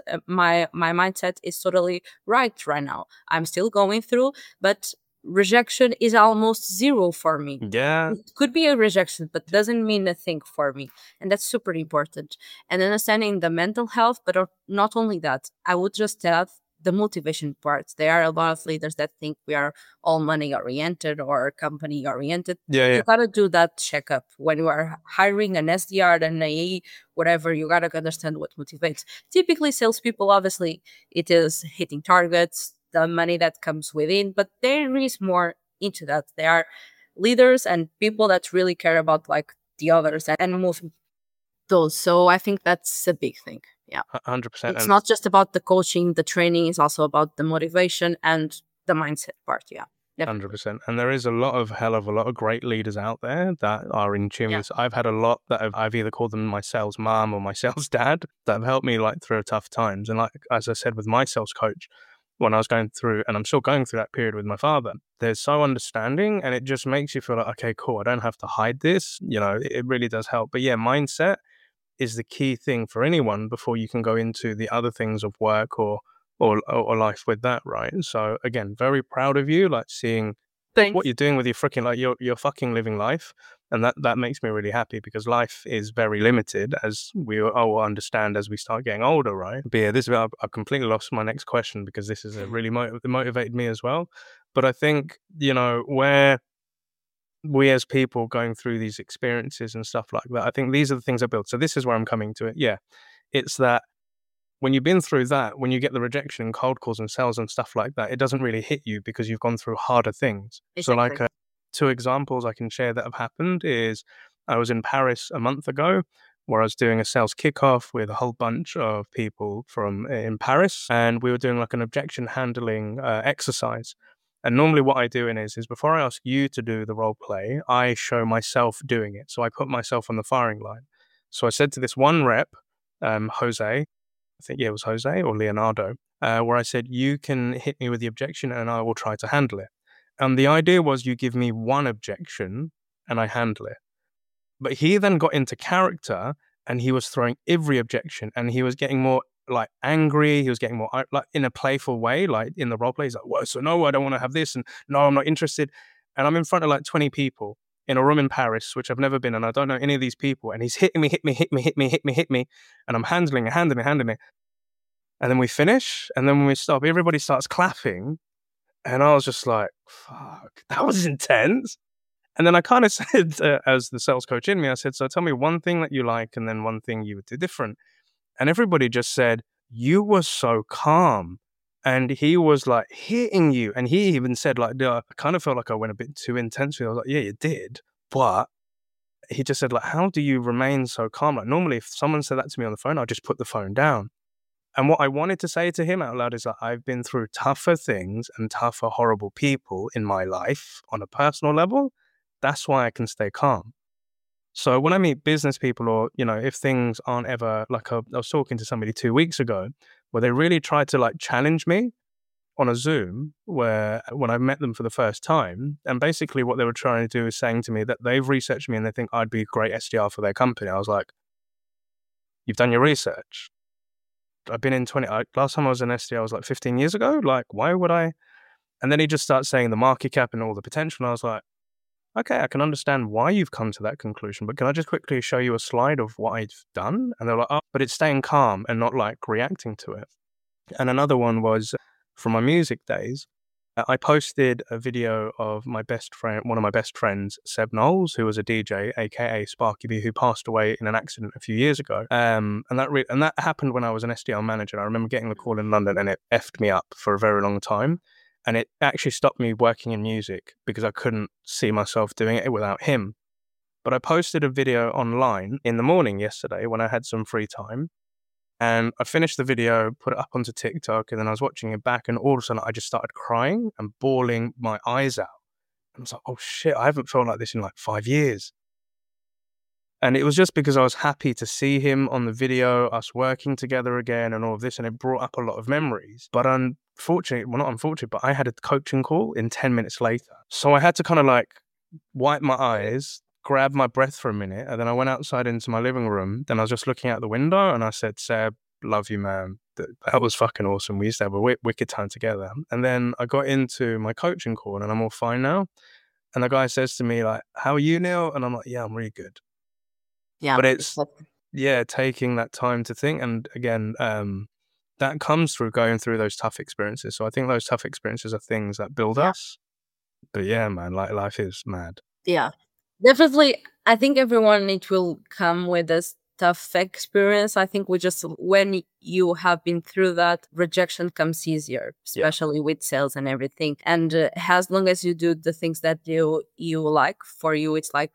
mindset is totally right now. I'm still going through, but rejection is almost zero for me.
Yeah.
It could be a rejection, but doesn't mean a thing for me. And that's super important. And understanding the mental health, but not only that, I would just add the motivation part. There are a lot of leaders that think we are all money oriented or company oriented. You gotta do that checkup when you are hiring an SDR, an AE, whatever. You gotta understand what motivates. Typically, salespeople, obviously, it is hitting targets, the money that comes within, but there is more into that. There are leaders and people that really care about the others and moving those. So I think that's a big thing. Yeah,
100%.
It's not just about the coaching, the training. It's also about the motivation and the mindset part. Yeah, definitely.
100%. And there is a lot of great leaders out there that are in tune with. I've had a lot that I've either called them my sales mom or my sales dad that have helped me through tough times. And as I said with my sales coach, when I was going through, and I'm still going through that period with my father, they're so understanding and it just makes you feel like, okay, cool, I don't have to hide this. It really does help. But mindset is the key thing for anyone before you can go into the other things of work or life with that, right? So again, very proud of you, seeing what you're doing with your freaking you're fucking living life, and that makes me really happy because life is very limited, as we all understand as we start getting older, right? But yeah, I've completely lost my next question because this is really motivated me as well. But I think where we as people going through these experiences and stuff like that, I think these are the things I build. So this is where I'm coming to it. Yeah, it's that when you've been through that, when you get the rejection and cold calls and sales and stuff like that, it doesn't really hit you because you've gone through harder things.
Exactly.
So two examples I can share that have happened is I was in Paris a month ago where I was doing a sales kickoff with a whole bunch of people from in Paris, and we were doing an objection handling exercise. And normally what I do is before I ask you to do the role play, I show myself doing it. So I put myself on the firing line. So I said to this one rep, Jose, I think it was Jose or Leonardo, where I said, you can hit me with the objection and I will try to handle it. And the idea was you give me one objection and I handle it. But he then got into character and he was throwing every objection, and he was getting more like angry. He was getting more like in a playful way, like in the role play. He's like, well, so no, I don't want to have this. And no, I'm not interested. And I'm in front of like 20 people in a room in Paris, which I've never been. And I don't know any of these people. And he's hitting me. And I'm handling it. And then we finish. And then when we stop, everybody starts clapping. And I was just like, fuck, that was intense. And then I kind of said, as the sales coach in me, I said, so tell me one thing that you like and then one thing you would do different. And everybody just said, you were so calm. And he was like hitting you. And he even said, like, I kind of felt like I went a bit too intense. I was like, yeah, you did. But he just said, like, how do you remain so calm? Like, normally, if someone said that to me on the phone, I'd just put the phone down. And what I wanted to say to him out loud is that I've been through tougher things and tougher, horrible people in my life on a personal level. That's why I can stay calm. So when I meet business people, or, you know, if things aren't ever like, I was talking to somebody 2 weeks ago where they really tried to like challenge me on a Zoom, where when I met them for the first time, and basically what they were trying to do is saying to me that they've researched me and they think I'd be a great SDR for their company. I was like, you've done your research. I've been in last time I was an SDR was like 15 years ago. Like, why would I? And then he just starts saying the market cap and all the potential. And I was like, okay, I can understand why you've come to that conclusion, but can I just quickly show you a slide of what I've done? And they're like, oh, but it's staying calm and not like reacting to it. And another one was from my music days. I posted a video of my best friend, one of my best friends, Seb Knowles, who was a DJ, aka Sparky B, who passed away in an accident a few years ago. And that happened when I was an SDR manager. I remember getting the call in London, and it effed me up for a very long time. And it actually stopped me working in music because I couldn't see myself doing it without him. But I posted a video online in the morning yesterday when I had some free time. And I finished the video, put it up onto TikTok, and then I was watching it back, and all of a sudden I just started crying and bawling my eyes out. I was like, oh shit, I haven't felt like this in like 5 years. And it was just because I was happy to see him on the video, us working together again and all of this, and it brought up a lot of memories. But not unfortunate, but I had a coaching call in 10 minutes later. So I had to kind of like wipe my eyes, grab my breath for a minute, and then I went outside into my living room. Then I was just looking out the window and I said, Seb, love you, man. That was fucking awesome. We used to have a wicked time together. And then I got into my coaching call and I'm all fine now. And the guy says to me, like, how are you, Neil? And I'm like, yeah, I'm really good.
Yeah.
But it's, taking that time to think. And again, that comes through going through those tough experiences. So I think those tough experiences are things that build us. But yeah, man, like life is mad.
Yeah, definitely. I think everyone, it will come with this tough experience. I think when you have been through that, rejection comes easier, especially with sales and everything. And as long as you do the things that you like, for you, it's like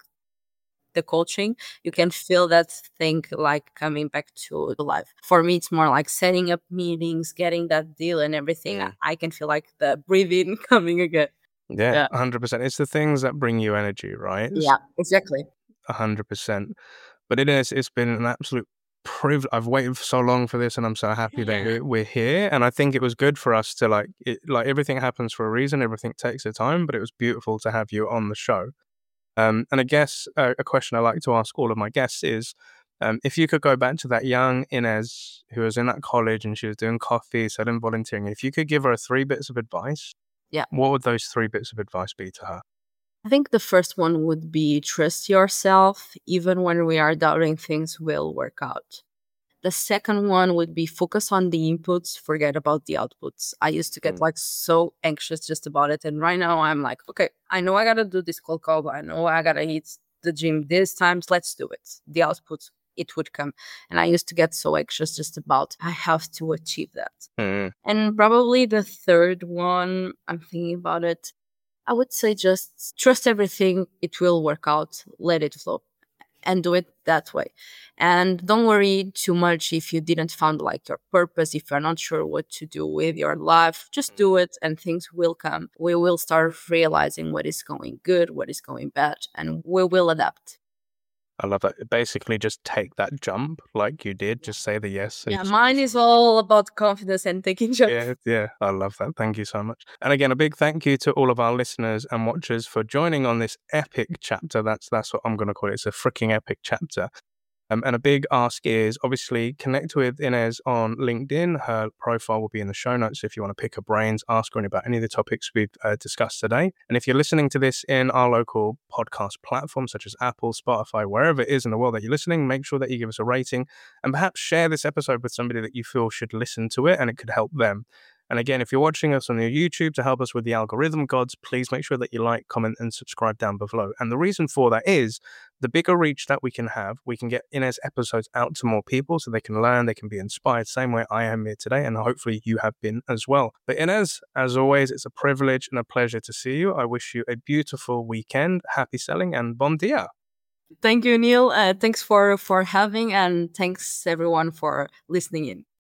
the coaching, you can feel that thing like coming back to life. For me, it's more like setting up meetings, getting that deal and everything. I can feel like the breathing coming again.
Yeah, 100%. It's the things that bring you energy, right?
Yeah, exactly.
100%. But it's been an absolute privilege. I've waited for so long for this, and I'm so happy that we're here. And I think it was good for us to like everything happens for a reason. Everything takes a time, but it was beautiful to have you on the show. And I guess a question I like to ask all of my guests is, if you could go back to that young Inez who was in that college and she was doing coffee, selling, volunteering, if you could give her 3 bits of advice, what would those 3 bits of advice be to her?
I think the first one would be trust yourself. Even when we are doubting, things will work out. The second one would be focus on the inputs, forget about the outputs. I used to get like so anxious just about it. And right now I'm like, okay, I know I got to do this cold call, but I know I got to hit the gym this times. Let's do it. The outputs, it would come. And I used to get so anxious just about, I have to achieve that. And probably the third one, I'm thinking about it, I would say just trust everything. It will work out. Let it flow. And do it that way. And don't worry too much if you didn't find like your purpose, if you're not sure what to do with your life. Just do it and things will come. We will start realizing what is going good, what is going bad, and we will adapt.
I love that. Basically, just take that jump like you did. Just say the yes.
Yeah, mine is all about confidence and taking jumps.
Yeah, I love that. Thank you so much. And again, a big thank you to all of our listeners and watchers for joining on this epic chapter. That's what I'm going to call it. It's a freaking epic chapter. And a big ask is obviously connect with Inez on LinkedIn. Her profile will be in the show notes if you want to pick her brains, ask her about any of the topics we've discussed today. And if you're listening to this in our local podcast platforms such as Apple, Spotify, wherever it is in the world that you're listening, make sure that you give us a rating and perhaps share this episode with somebody that you feel should listen to it and it could help them. And again, if you're watching us on your YouTube to help us with the algorithm gods, please make sure that you like, comment, and subscribe down below. And the reason for that is the bigger reach that we can have, we can get Inez episodes out to more people so they can learn, they can be inspired, same way I am here today, and hopefully you have been as well. But Inez, as always, it's a privilege and a pleasure to see you. I wish you a beautiful weekend, happy selling, and bon dia.
Thank you, Neil. Thanks for having, and thanks everyone for listening in.